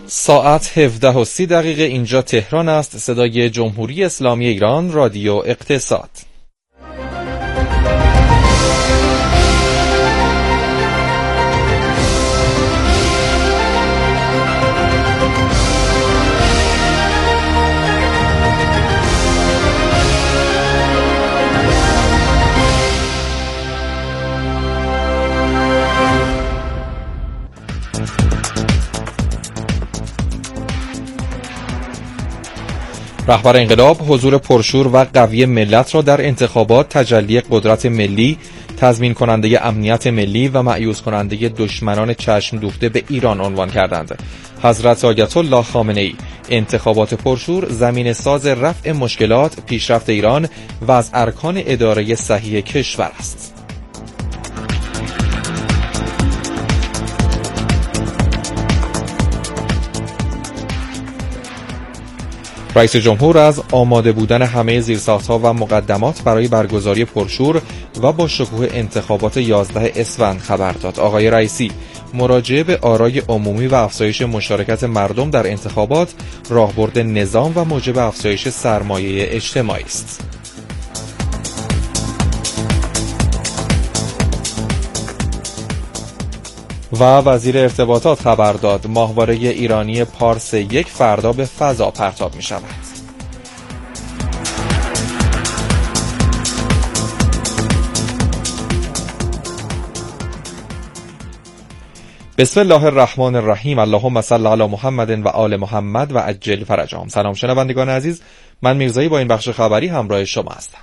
ساعت 17:30 اینجا تهران است. صدای جمهوری اسلامی ایران، رادیو اقتصاد. رهبر انقلاب حضور پرشور و قوی ملت را در انتخابات تجلی قدرت ملی، تضمین کننده امنیت ملی و مأیوس کننده دشمنان چشم دوخته به ایران عنوان کردند. حضرت آیت الله خامنه‌ای: انتخابات پرشور زمین ساز رفع مشکلات، پیشرفت ایران و از ارکان اداره صحیح کشور است. رئیس جمهور از آماده بودن همه زیرساخت‌ها و مقدمات برای برگزاری پرشور و با شکوه انتخابات 11 اسفند خبر داد. آقای رئیسی: مراجعه به آرای عمومی و افزایش مشارکت مردم در انتخابات راهبرد نظام و موجب افزایش سرمایه اجتماعی است. و وزیر ارتباطات خبر داد ماهواره ایرانی پارس 1 فردا به فضا پرتاب می شود. بسم الله الرحمن الرحیم. اللهم صل علی محمد و آل محمد و عجل فرجهم. سلام شنوندگان عزیز، من میرزایی با این بخش خبری همراه شما هستم.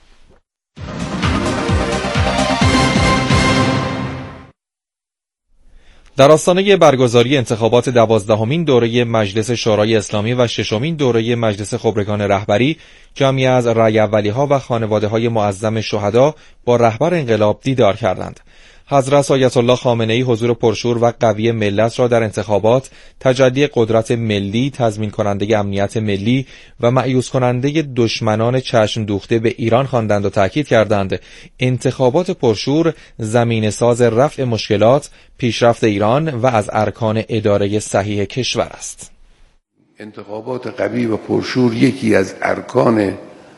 در آستانه برگزاری انتخابات 12مین دوره مجلس شورای اسلامی و 6مین دوره مجلس خبرگان رهبری، جمعی از رای اولی‌ها و خانواده‌های معظم شهدا با رهبر انقلاب دیدار کردند. حضرت آیت الله خامنه‌ای حضور پرشور و قوی ملت را در انتخابات تجلی قدرت ملی، تضمین کننده امنیت ملی و مأیوس کننده دشمنان چشم دوخته به ایران خواندند و تاکید کردند انتخابات پرشور زمین ساز رفع مشکلات، پیشرفت ایران و از ارکان اداره صحیح کشور است. انتخابات قوی و پرشور یکی از ارکان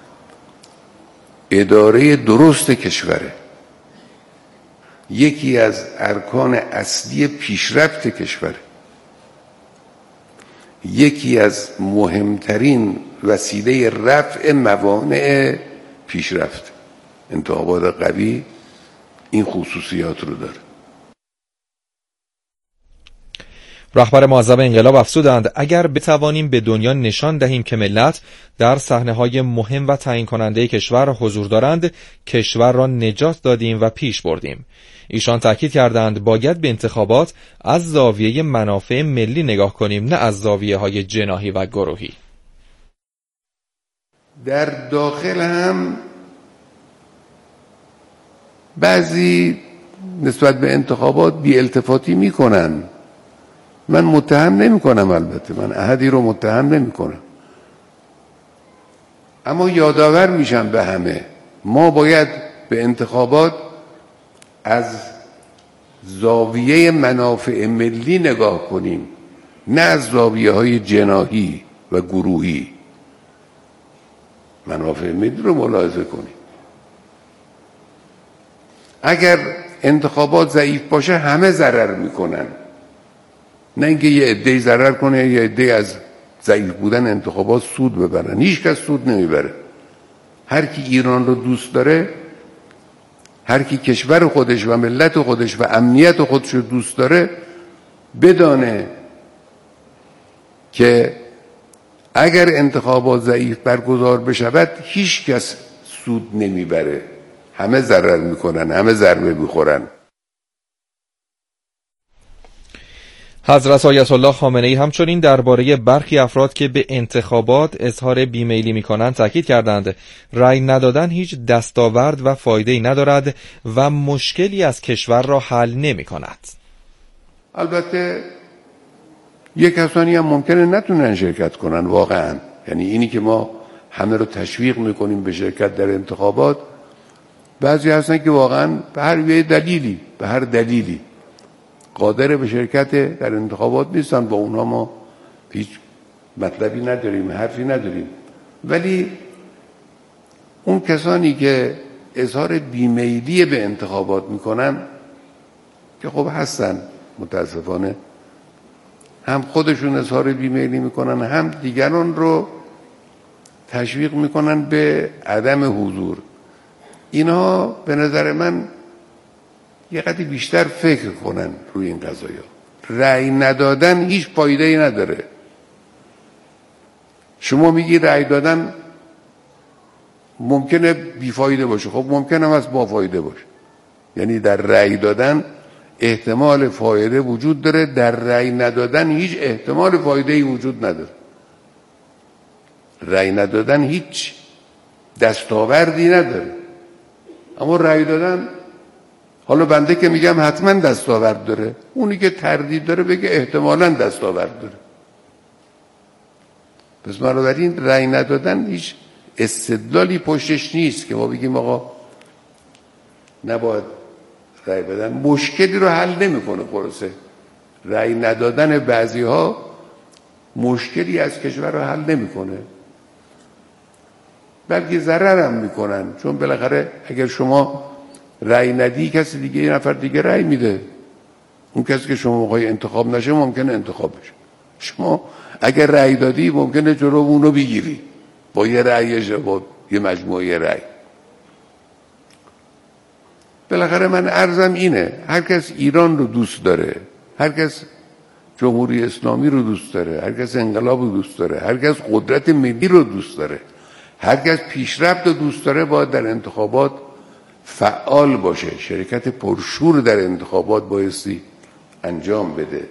اداره درست کشوره، یکی از ارکان اصلی پیشرفت کشور، یکی از مهمترین وسیله رفع موانع پیشرفت. انتخابات قوی این خصوصیات رو داره. رهبر معظم انقلاب افزودند اگر بتوانیم به دنیا نشان دهیم که ملت در صحنه‌های مهم و تعیین کننده کشور حضور دارند، کشور را نجات دادیم و پیش بردیم. ایشان تاکید کردند باید به انتخابات از زاویه منافع ملی نگاه کنیم، نه از زاویه‌های جناحی و گروهی. در داخل هم بعضی نسبت به انتخابات بی‌التفاتی میکنن. من متهم نمی کنم، البته من احدی رو متهم نمی کنم، اما یادآور میشم به همه ما باید به انتخابات از زاویه منافع ملی نگاه کنیم، نه از زاویه های جناحی و گروهی. منافع ملی رو ملاحظه کنیم. اگر انتخابات ضعیف باشه همه ضرر میکنن، نه اینکه یه عده‌ای ضرر کنه یه عده‌ای از ضعیف بودن انتخابات سود ببرن. هیچ کس سود نمیبره. هر کی ایران رو دوست داره، هر کی کشور خودش و ملت خودش و امنیت خودش رو دوست داره، بدانه که اگر انتخابات ضعیف برگزار بشود هیچ کس سود نمیبره، همه ضرر میکنن، همه ضربه میخورن. حضرت آیت الله خامنه‌ای همچنین درباره برخی افراد که به انتخابات اظهار بیمیلی می‌کنند تاکید کردند رأی ندادن هیچ دستاورد و فایده‌ای ندارد و مشکلی از کشور را حل نمی‌کند. البته یک کسانی هم ممکنه نتونن شرکت کنن واقعا، یعنی اینی که ما همه رو تشویق می‌کنیم به شرکت در انتخابات، بعضی هستن که واقعا به هر دلیلی، به هر دلیلی قادر به شرکت در انتخابات نیستن. با اونها ما هیچ مطلبی نداریم، حرفی نداریم. ولی اون کسانی که اظهار بیمیلی به انتخابات میکنن که خب هستن، متاسفانه هم خودشون اظهار بیمیلی میکنن، هم دیگران رو تشویق میکنن به عدم حضور. اینها به نظر من یه قدری بیشتر فکر کنن روی این قضایا. رأی ندادن هیچ فایده‌ای نداره. شما میگی رأی دادن ممکنه بیفایده باشه، خب ممکنه هم از با فایده باشه. یعنی در رأی دادن احتمال فایده وجود داره، در رأی ندادن هیچ احتمال فایده‌ای وجود نداره. رأی ندادن هیچ دستاوردی نداره، اما رأی دادن، حالا بنده که میگم حتما دستاورد داره، اونی که تردید داره بگه احتمالاً دستاورد داره. پس بنابراین رأی ندادن هیچ استدلالی پشتش نیست که ما بگیم آقا نباید رأی بدن. مشکلی رو حل نمیکنه. خلاصه رأی ندادن بعضی‌ها مشکلی از کشور رو حل نمیکنه، بلکه ضرر هم میکنن. چون بالاخره اگر شما رأی ندی، کسی دیگه، یه نفر دیگه رأی میده. اون کسی که شما میخوای انتخاب نشه ممکنه انتخاب بشه. شما اگر رأی دادی ممکنه جلو اونو بگیری با یه رأیش، با یه مجموعه رأی. بالاخره من عرضم اینه، هر کس ایران رو دوست داره، هر کس جمهوری اسلامی رو دوست داره، هر کس انقلاب رو دوست داره، هر کس قدرت ملی رو دوست داره، هر کس پیشرفت رو دوست داره، باید در انتخابات فعال باشه. شرکت پرشور در انتخابات بایستی انجام بده.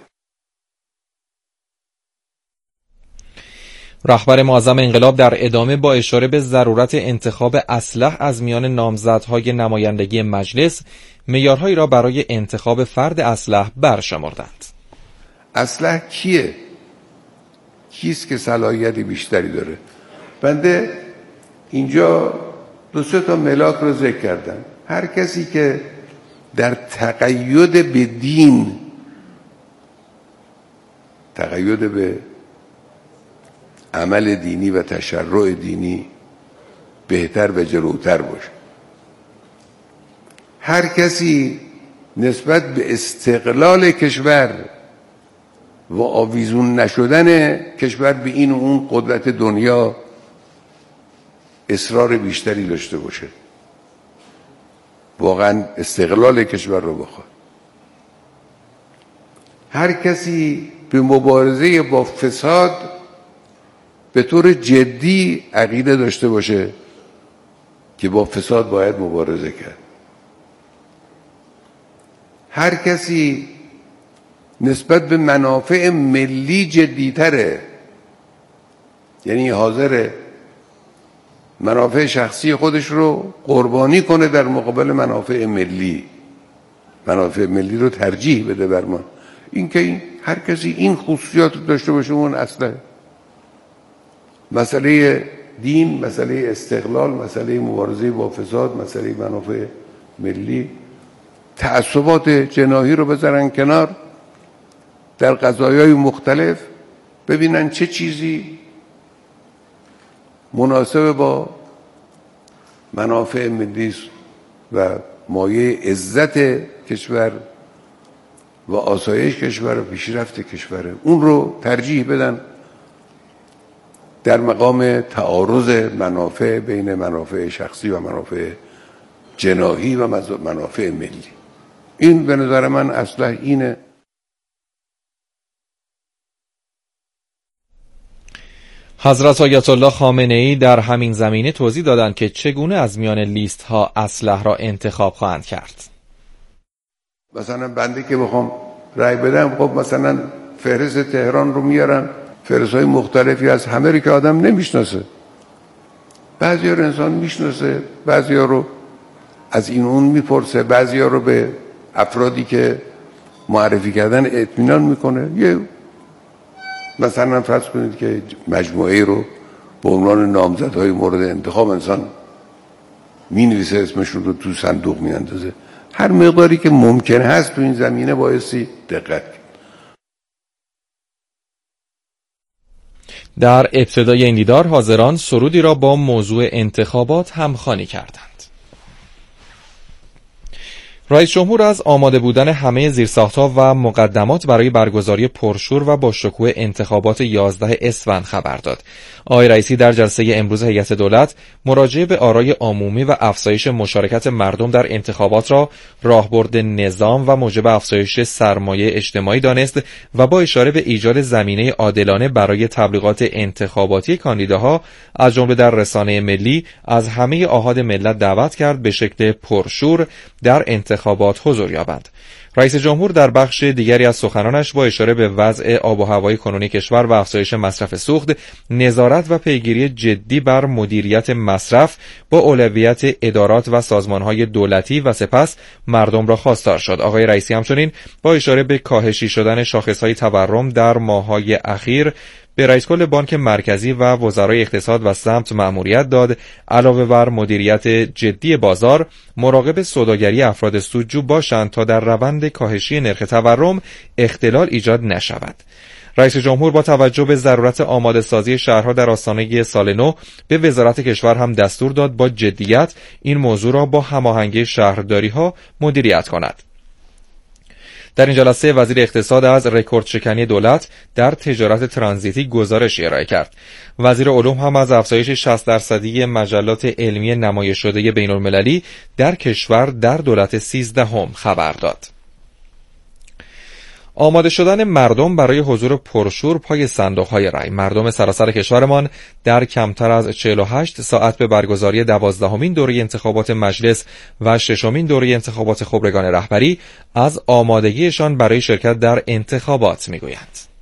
رهبر معظم انقلاب در ادامه با اشاره به ضرورت انتخاب اصلح از میان نامزدهای نمایندگی مجلس، معیارهایی را برای انتخاب فرد اصلح برشمردند. اصلح کیه؟ کیست که صلاحیت بیشتری داره؟ بنده اینجا 2-3 تا ملاک رو ذکر کردم. هر کسی که در تقید به دین، تقید به عمل دینی و تشرع دینی بهتر و جلوتر باشه. هر کسی نسبت به استقلال کشور و آویزون نشدن کشور به این و اون قدرت دنیا اصرار بیشتری داشته باشه، واقعا استقلال کشور رو بخواد. هر کسی به مبارزه با فساد به طور جدی عقیده داشته باشه که با فساد باید مبارزه کرد. هر کسی نسبت به منافع ملی جدی‌تره، یعنی حاضر منافع شخصی خودش رو قربانی کنه در مقابل منافع ملی، منافع ملی رو ترجیح بده بر ما. این که هر کسی این خصوصیات رو داشته باشه اون اصله. مسئله دین، مسئله استقلال، مسئله مبارزه با فساد، مسئله منافع ملی، تعصبات جناحی رو بذارن کنار، در قضایای مختلف ببینن چه چیزی مناسب با منافع ملی و مایه عزت کشور و آسایش کشور و پیشرفت کشور، اون رو ترجیح بدن در مقام تعارض منافع بین منافع شخصی و منافع جناحی و منافع ملی. این به نظر من اصلا اینه. حضرت آیت الله خامنه‌ای در همین زمینه توضیح دادند که چگونه از میان لیست ها اصلح را انتخاب خواهند کرد. مثلا بنده که بخوام رأی بدم، خب مثلا فهرست تهران رو میارن، فهرست‌های مختلفی از همه رو که آدم نمیشناسه، بعضیا رو انسان میشناسه، بعضیا رو از این اون میپرسه، بعضیا رو به افرادی که معرفی کردن اطمینان میکنه. یه مثلا فرض کنید که مجموعه رو به عنوان نامزدهای مورد انتخاب انسان مینویسه، اسمشون رو تو صندوق میاندازه. هر مقداری که ممکن هست تو این زمینه بایستی دقت. در ابتدای این دیدار حاضران سرودی را با موضوع انتخابات همخوانی کردند. رئیس جمهور از آماده بودن همه زیرساخت‌ها و مقدمات برای برگزاری پرشور و با شکوه انتخابات 11 اسفند خبر داد. آقای رئیسی در جلسه امروز هیئت دولت مراجعه به آرای عمومی و افزایش مشارکت مردم در انتخابات را راهبرد نظام و موجب افزایش سرمایه اجتماعی دانست و با اشاره به ایجاد زمینه عادلانه برای تبلیغات انتخاباتی کاندیداها از جمله در رسانه ملی از همه آحاد ملت دعوت کرد به شکل پرشور در انتخابات حضور یابند. رئیس جمهور در بخش دیگری از سخنانش با اشاره به وضع آب و هوای کنونی کشور و افزایش مصرف سوخت، نظارت و پیگیری جدی بر مدیریت مصرف با اولویت ادارات و سازمان‌های دولتی و سپس مردم را خواستار شد. آقای رئیسی همچنین با اشاره به کاهشی شدن شاخص‌های تورم در ماه‌های اخیر به رئیس کل بانک مرکزی و وزرای اقتصاد و سمت مأموریت داد علاوه بر مدیریت جدی بازار مراقب سوداگری افراد سودجو باشند تا در روند کاهشی نرخ تورم اختلال ایجاد نشود. رئیس جمهور با توجه به ضرورت آماده سازی شهرها در آستانه سال نو به وزارت کشور هم دستور داد با جدیت این موضوع را با هماهنگی شهرداری‌ها مدیریت کند. در این جلسه وزیر اقتصاد از رکورد شکنی دولت در تجارت ترانزیتی گزارشی ارائه کرد. وزیر علوم هم از افزایش 60% مجلات علمی نمایش شده بین‌المللی در کشور در دولت 13 خبر داد. آماده شدن مردم برای حضور پرشور پای صندوق‌های رای. مردم سراسر کشورمان در کمتر از 48 ساعت به برگزاری 12مین دوره انتخابات مجلس و 6مین دوره انتخابات خبرگان رهبری از آمادگیشان برای شرکت در انتخابات می‌گویند.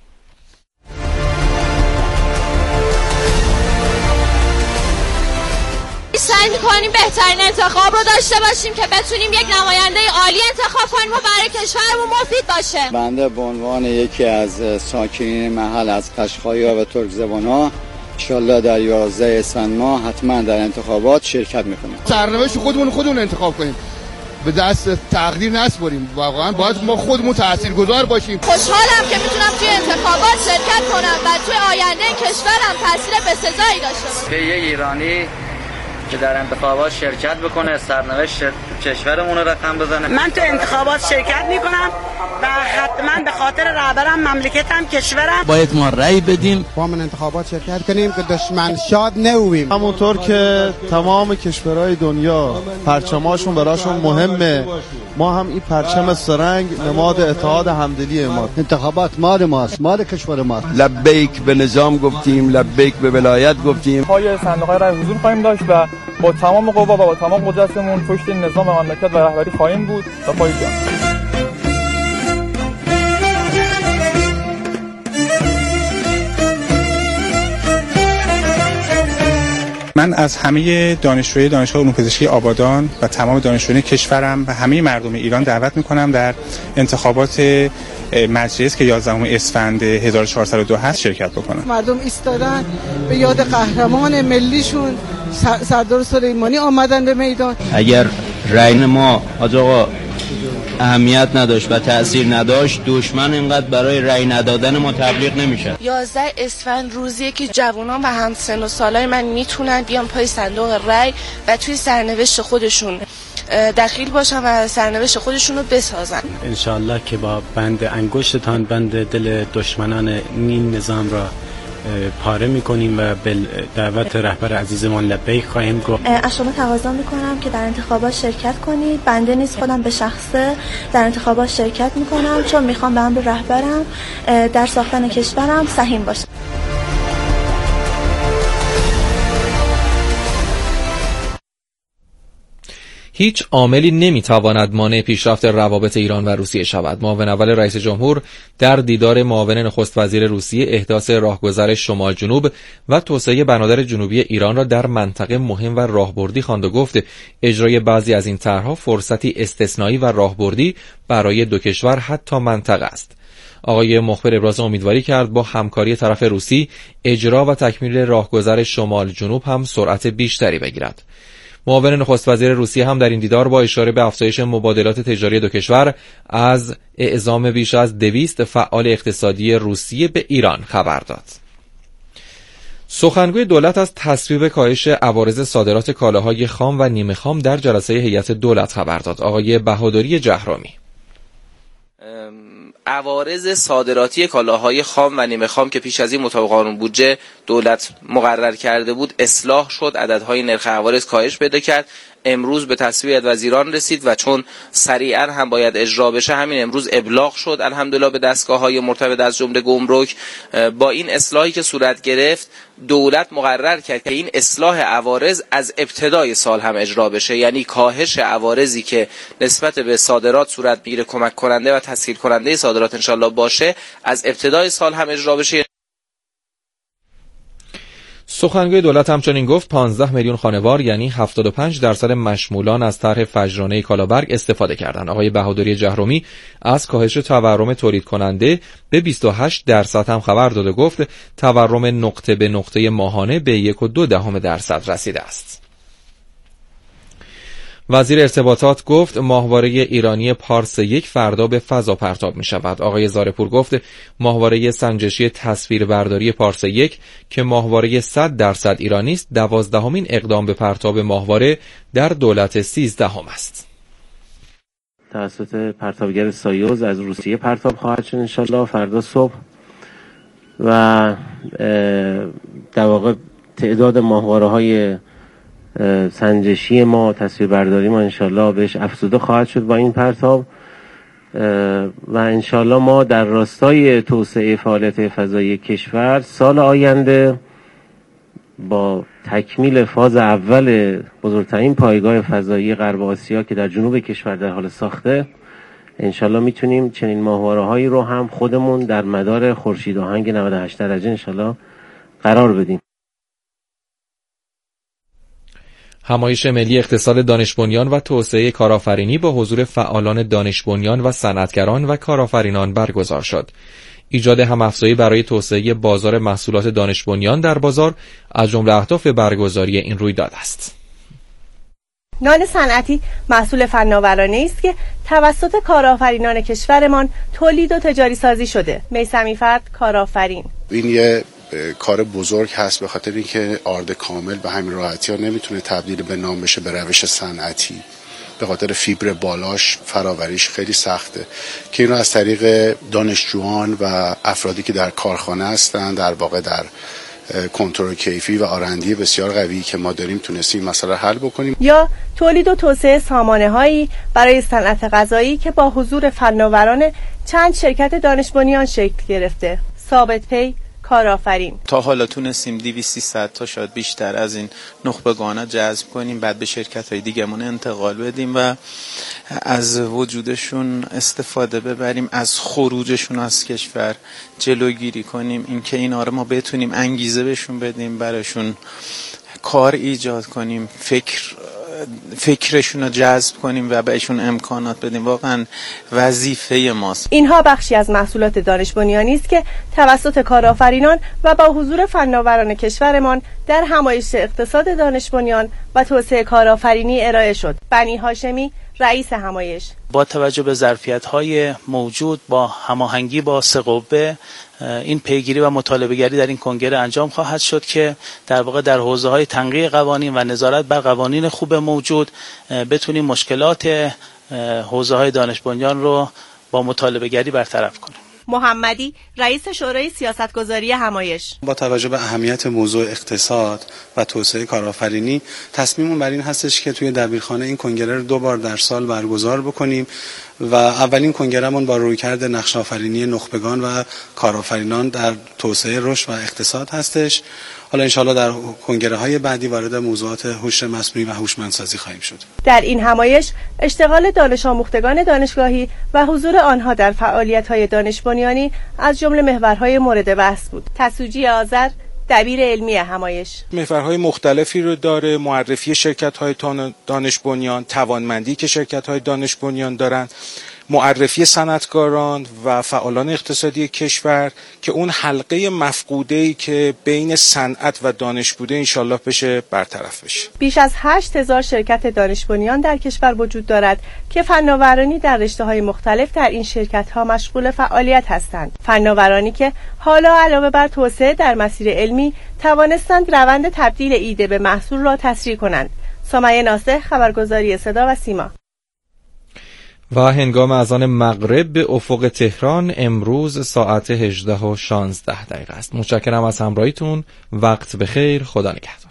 سعی می‌کنیم بهترین انتخاب رو داشته باشیم که بتونیم یک نماینده عالی انتخاب کنیم و برای کشورمون مفید باشه. بنده به عنوان یکی از ساکنین محل از قشقای‌ها و ترک‌زبان‌ها انشالله در 11 اسفند ماه حتما در انتخابات شرکت می‌کنیم. سرنوشت خودمون انتخاب کنیم. به دست تقدیر نسپاریم. واقعا باید ما خودمون تاثیرگذار باشیم. خوشحالم که میتونم توی انتخابات شرکت کنم و توی آینده کشورم تاثیر بسزایی داشته باشم. به یک ایرانی که در انتخابات شرکت بکنه سرنوشت کشورمون رو رقم بزنه. من تو انتخابات شرکت میکنم و حتما به خاطر رهبرم، مملکتم، کشورم باید ما رأی بدیم. با من انتخابات شرکت کنیم که دشمن شاد نویم. همونطور که تمام کشورهای دنیا پرچماشون براشون مهمه، ما هم این پرچم سرنگ نماد اتحاد همدلی ما. انتخابات مال ماست، مال کشور ماست. لبیک به نظام گفتیم، لبیک به ولایت گفتیم. پای صندوق‌های رای حضور خواهیم داشت و با تمام قوا و با تمام قدرتمون پشت نظام و مملکت و رهبری خواهیم بود تا پای جان. من از همه دانشجوی دانشگاه علوم پزشکی آبادان و تمام دانشجویان کشورم و همه مردم ایران دعوت می‌کنم در انتخابات مجلس که 11 اسفند 1402 هست شرکت بکنن. مردم ایستادن به یاد قهرمان ملیشون سردار سلیمانی آمدن به میدان. اگر رأی ما آقا اهمیت نداشت و تأثیر نداشت، دشمن اینقدر برای رأی ندادن ما تبلیغ نمیشه. 11 اسفند روزیه که جوانان و همسن و سالای من میتونن بیان پای صندوق رأی و توی سرنوشت خودشون دخیل باشن و سرنوشت خودشون رو بسازن. انشالله که با بند انگشتتان بند دل دشمنان این نظام را پاره میکنیم و به دعوت رهبر عزیزمان لبیک خواهیم گفت. از شما تقاضا میکنم که در انتخابات شرکت کنید. بنده نیز خودم به شخصه در انتخابات شرکت میکنم چون میخوام به امر رهبرم در ساختن کشورم سهیم باشم. هیچ عاملی نمیتواند مانع پیشرفت روابط ایران و روسیه شود. معاون اول رئیس جمهور در دیدار معاون نخست وزیر روسیه احداث راهگذر شمال جنوب و توسعه بنادر جنوبی ایران را در منطقه مهم و راهبردی خواند و گفت اجرای بعضی از این طرح‌ها فرصتی استثنایی و راهبردی برای دو کشور حتی منطقه است. آقای مخبر ابراز امیدواری کرد با همکاری طرف روسی اجرا و تکمیل راهگذر شمال جنوب هم سرعت بیشتری بگیرد. معاون نخست وزیر روسیه هم در این دیدار با اشاره به افزایش مبادلات تجاری دو کشور از اعزام بیش از 200 فعال اقتصادی روسیه به ایران خبر داد. سخنگوی دولت از تصویب کاهش عوارض صادرات کالاهای خام و نیمه خام در جلسه هیئت دولت خبر داد. آقای بهادری جهرامی: عوارض صادراتی کالاهای خام و نیمه خام که پیش از این مطابق قانون بودجه دولت مقرر کرده بود اصلاح شد، عددهای نرخ عوارض کاهش پیدا کرد. امروز به تصویب وزیران رسید و چون سریعا هم باید اجرا بشه، همین امروز ابلاغ شد الحمدلله به دستگاه‌های مرتبط از جمله گمرک. با این اصلاحی که صورت گرفت دولت مقرر کرد که این اصلاح عوارض از ابتدای سال هم اجرا بشه، یعنی کاهش عوارضی که نسبت به صادرات صورت میگیره کمک کننده و تسهیل کننده صادرات انشالله باشه، از ابتدای سال هم اجرا بشه. سخنگوی دولت همچنین گفت 15 میلیون خانوار یعنی 75% مشمولان از طرح فجرانه کالابرگ استفاده کردند. آقای بهادری جهرومی از کاهش تورم تولید کننده به 28% هم خبر داد و گفت تورم نقطه به نقطه ماهانه به 1.2% رسیده است. وزیر ارتباطات گفت ماهواره ایرانی پارس 1 فردا به فضا پرتاب می شود. آقای زارپور گفت ماهواره سنجشی تصویربرداری پارس 1 که ماهواره 100% ایرانی است 12مین اقدام به پرتاب ماهواره در دولت 13 است. توسط پرتابگر سایوز از روسیه پرتاب خواهد شد انشالله فردا صبح و در واقع تعداد ماهواره های سنجشی ما تصویربرداری ما انشالله بهش افزوده خواهد شد با این پرتاب و انشالله ما در راستای توسعه فعالیت فضایی کشور سال آینده با تکمیل فاز اول بزرگترین پایگاه فضایی غرب آسیا که در جنوب کشور در حال ساخته انشالله میتونیم چنین ماهواره‌هایی رو هم خودمون در مدار خورشید آهنگ 98 درجه انشالله قرار بدیم. همایش ملی اقتصاد دانش بنیان و توسعه کارآفرینی با حضور فعالان دانش بنیان و صنعتگران و کارآفرینان برگزار شد. ایجاد همافزایی برای توسعه بازار محصولات دانش بنیان در بازار از جمله اهداف برگزاری این رویداد است. نان صنعتی محصول فناورانه است که توسط کارآفرینان کشورمان تولید و تجاری سازی شده. میثمی فرد کارآفرین: این یه کار بزرگ هست به خاطر اینکه آرد کامل به همین راحتی ها نمیتونه تبدیل به نام بشه به روش صنعتی، به خاطر فیبر بالاش فراوریش خیلی سخته که اینو از طریق دانشجویان و افرادی که در کارخانه هستن در واقع در کنترل کیفی و آرندی بسیار قوی که ما داریم تونستیم مسئله حل بکنیم. یا تولید و توسعه سامانه هایی برای صنعت غذایی که با حضور فناوران چند شرکت دانش بنیان شکل گرفته. ثابت پی کارآفرین: تا حالا تونستیم 200-300 تا شاید بیشتر از این نخبگانا جذب کنیم، بعد به شرکت‌های دیگه‌مون انتقال بدیم و از وجودشون استفاده ببریم، از خروجشون از کشور جلوگیری کنیم، اینکه اینا رو ما بتونیم انگیزه بهشون بدیم، براشون کار ایجاد کنیم، فکرشون رو جذب کنیم و بهشون امکانات بدیم. واقعا وظیفه ماست. اینها بخشی از محصولات دانش بنیانی است که توسط کارآفرینان و با حضور فناوران کشورمان در همایش اقتصاد دانش بنیان و توسعه کارآفرینی ارائه شد. بنی هاشمی رئیس همایش: با توجه به ظرفیت‌های موجود با هماهنگی با سه قوه این پیگیری و مطالبه‌گری در این کنگره انجام خواهد شد که در واقع در حوزه‌های تنقیح قوانین و نظارت بر قوانین خوب موجود بتونیم مشکلات حوزه‌های دانش بنیان رو با مطالبه‌گری برطرف کنیم. محمدی رئیس شورای سیاستگذاری همایش: با توجه به اهمیت موضوع اقتصاد و توسعه کارآفرینی تصمیممون بر این هستش که توی دبیرخانه این کنگره رو 2 بار در سال برگزار بکنیم و اولین کنگرهمون با رویکرد نقش آفرینی نخبگان و کارآفرینان در توسعه رشد و اقتصاد هستش. حالا انشالله در کنگره های بعدی وارد موضوعات هوش مصنوعی و هوشمندسازی خواهیم شد. در این همایش اشتغال دانش آموختگان دانشگاهی و حضور آنها در فعالیت های دانش بنیانی از جمله محورهای مورد بحث بود. تسوجی آذر دبیر علمی همایش: محورهای مختلفی رو داره، معرفی شرکت‌های دانش بنیان، توانمندی که شرکت‌های دانش بنیان دارن معرفی صنعتکاران و فعالان اقتصادی کشور که اون حلقه مفقوده‌ای که بین صنعت و دانش بوده انشالله بشه برطرف بشه. بیش از 8000 شرکت دانش بنیان در کشور وجود دارد که فناورانی در رشته‌های مختلف در این شرکت‌ها مشغول فعالیت هستند. فناورانی که حالا علاوه بر توسعه در مسیر علمی توانستند روند تبدیل ایده به محصول را تسریع کنند. سمیه ناصح، خبرگزاری صدا و سیما. و هنگام اذان مغرب به افق تهران امروز ساعت 18:16 است. متشکرم از همراهیتون. وقت بخیر. خدا نگهدار.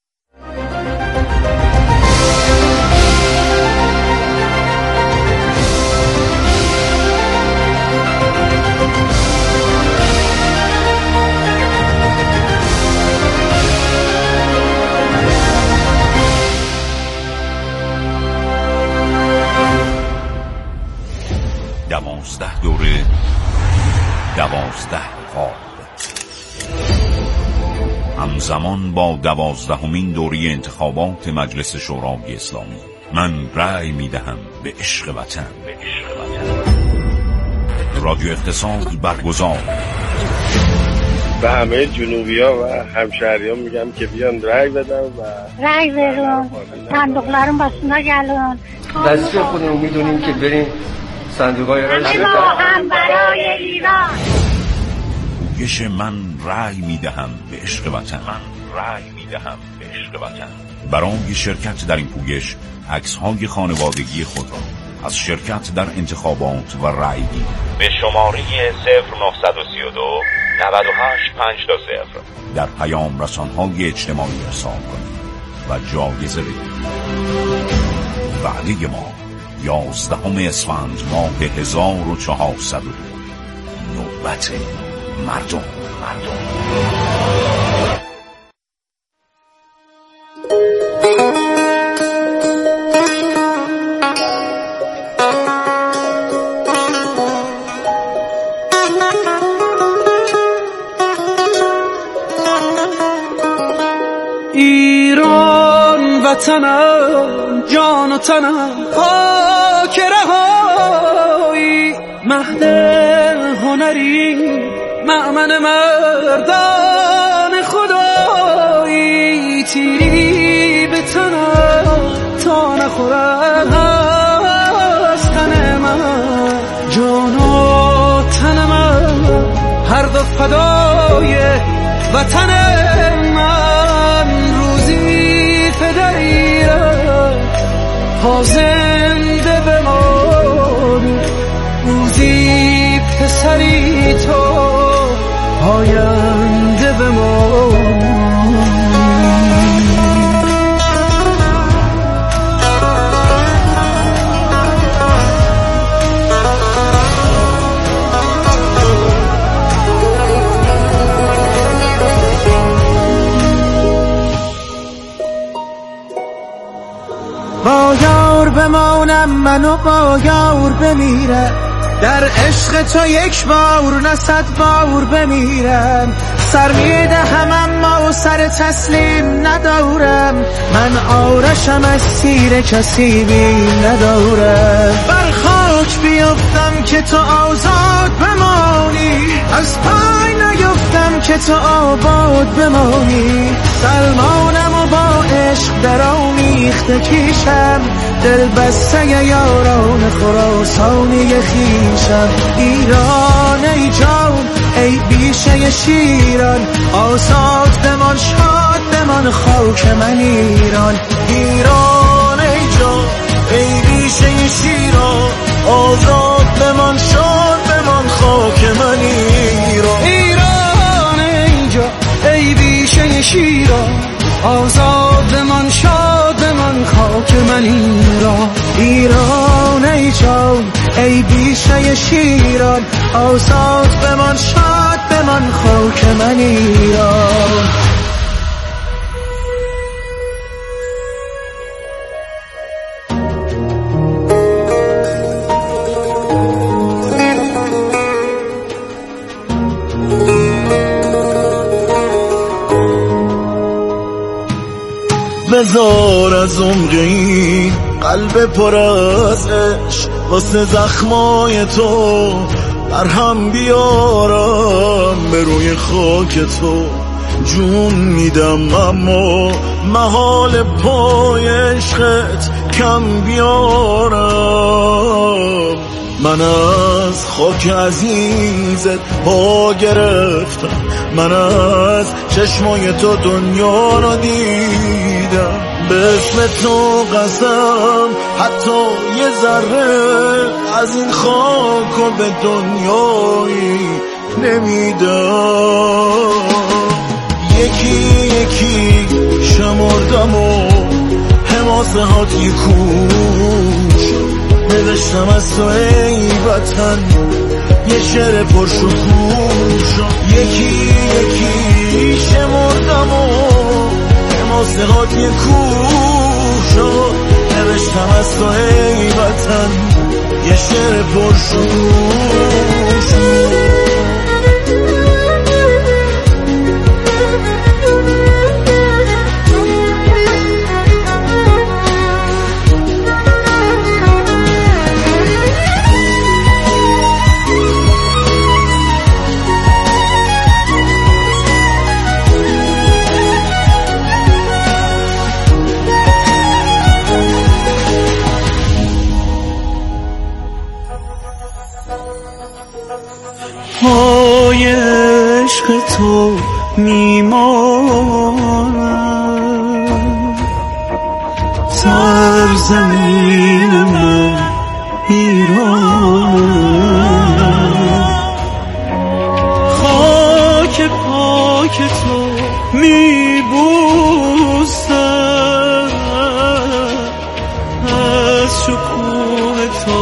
دوره 12 خواب همزمان با 12مین دوره انتخابات مجلس شورای اسلامی. من رأی میدهم به عشق وطن. رادیو اقتصاد برگزار. به همه جنوبی‌ها و همشهریان میگم که بیان رأی بدن و رأی برون صندوقلارون باسونا گلون دستی خودمون میدونیم که بریم صندوقای رأی هم برای ایران. پویش من رأی میدهم به عشق وطن. برای شرکت در این پویش عکس‌های خانوادگی خود را از شرکت در انتخابات و رأیگیری به شماره 0932 98520 در پیام رسان‌های اجتماعی ارسال کنید و جایزه بگیرید. وعده ما 11 اسفند ماه 1402. نوبت مردم. ایران وطنم، جان و تنم، خاک رهایی، مهد هنری، مأمن مردان خدایی، تیری به تنم تا نخورد از تن من، جان و تن من هر دو فدای وطن من. روزی فدایی تا زنده بمان، روزی پسری تو آینده بمان. با یار بمانم منو با یار بمیرم، در عشق تو یک بار نه 100 بار بمیرم. سر میدهم اما سر تسلیم ندارم، من آرشم از تیر کسی بیم ندارم. بر خاک بیفتم که تو آزاد بمانی، از پای نیفتم که تو آباد بمانی. سلمانم و با عشق در آمیخته کیشم، دل بسته یاران خراسانی خیشم. ایران ای جان ای بیشه شیران، آزاد بمان شاد بمان خاک من ایران. ایران ای جان ای بیشه شیران، آزاد بمان شاد بمان خاک من ایران. ایران ای جان ای بیشه شیران، آزاد بمان شاد بمان خاک من ایران. ایران ای جان ای بیشه شیران، آزاد بمان شاد بمان خاک من ایران. بذار از عمر این قلب پر از عشق واسه زخمای تو برهم بیارم، به روی خاک تو جون میدم، اما محال پای عشقت کم بیارم. من از خاک عزیزت پا گرفتم، من از چشمای تو دنیا رو دیدم، به اسم تو قسم حتی یه ذره از این خاک و به دنیایی نمیدم. یکی یکی شمردم و حماسه هات یکوش نوشتم از تو ای وطن یه شعر پرشکوش. یکی یکی شمردم و حماسه هات یکوش نوشتم از تو ای وطن یه شعر پرشکوش. پای عشق تو میمانم، سرزمین من ایرانم، خاک پاک تو میبوسم، از شکوه تو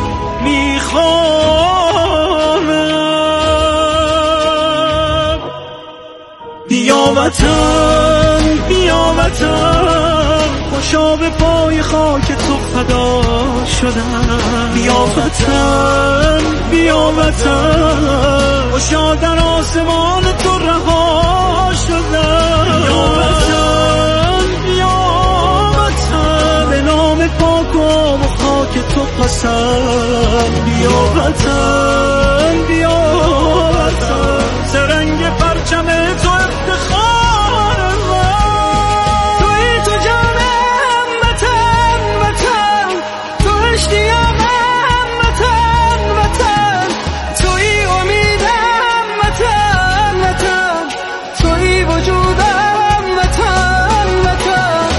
میخوانم. بیا وطن بیا وطن، خوشا به پای خاک تو فدا شدم. بیا وطن بیا وطن، خوشا در آسمان تو رها شدم. بیا وطن بیا وطن، به نام پاک و خاک تو قسم. بیا وطن بیا وطن، سرنگ پرچم تو افتخار من. توی تو جانم وطن وطن، تو عشقیم وطن وطن، توی امیدم وطن وطن، توی وجودم وطن وطن.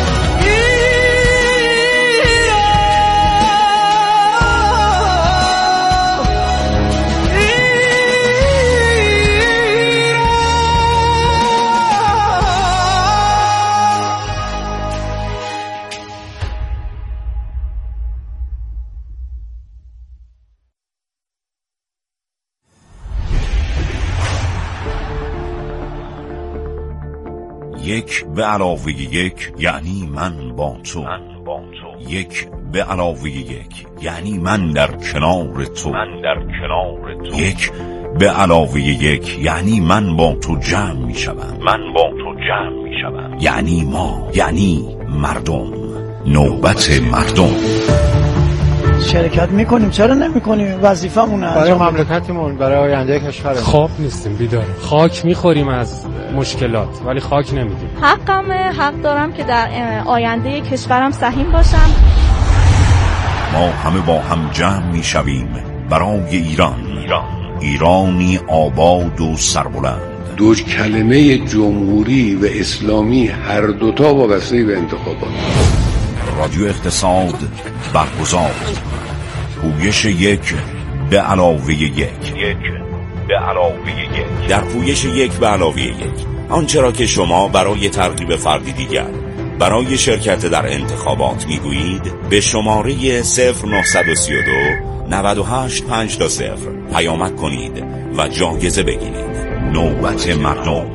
یک به علاوه یک یعنی من با تو، یک به علاوه یک یعنی من در کنار تو، یک به علاوه یک یعنی من با تو جمع می شوم، یعنی ما، یعنی مردم. نوبت مردم. شرکت میکنیم، چرا نمیکنیم؟ وظیفمونه برای مملکتمون، برای آینده کشورمون. خواب نیستیم، بیداریم. خاک میخوریم از مشکلات ولی خاک نمیدیم. حقمه، حق دارم که در آینده کشورم سهیم باشم. ما همه با هم جمع میشویم برای ایرانی آباد و سربلند. دو کلمه جمهوری و اسلامی هر دوتا وابسته به انتخابات. رادیو اقتصاد برگزار. پویش یک به علاوه یک. در پویش یک به علاوه یک، آنچه را که شما برای ترغیب فردی دیگر برای شرکت در انتخابات میگویید به شماره 0932 98 520 پیامک کنید و جایزه بگیرید. نوبت مردم.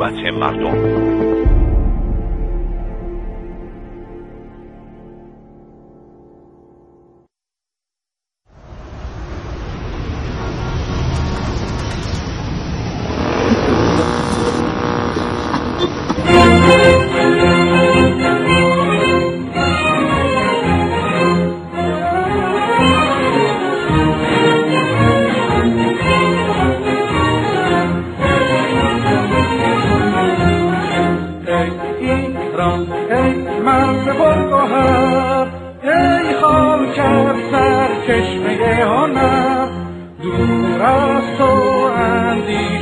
رفت و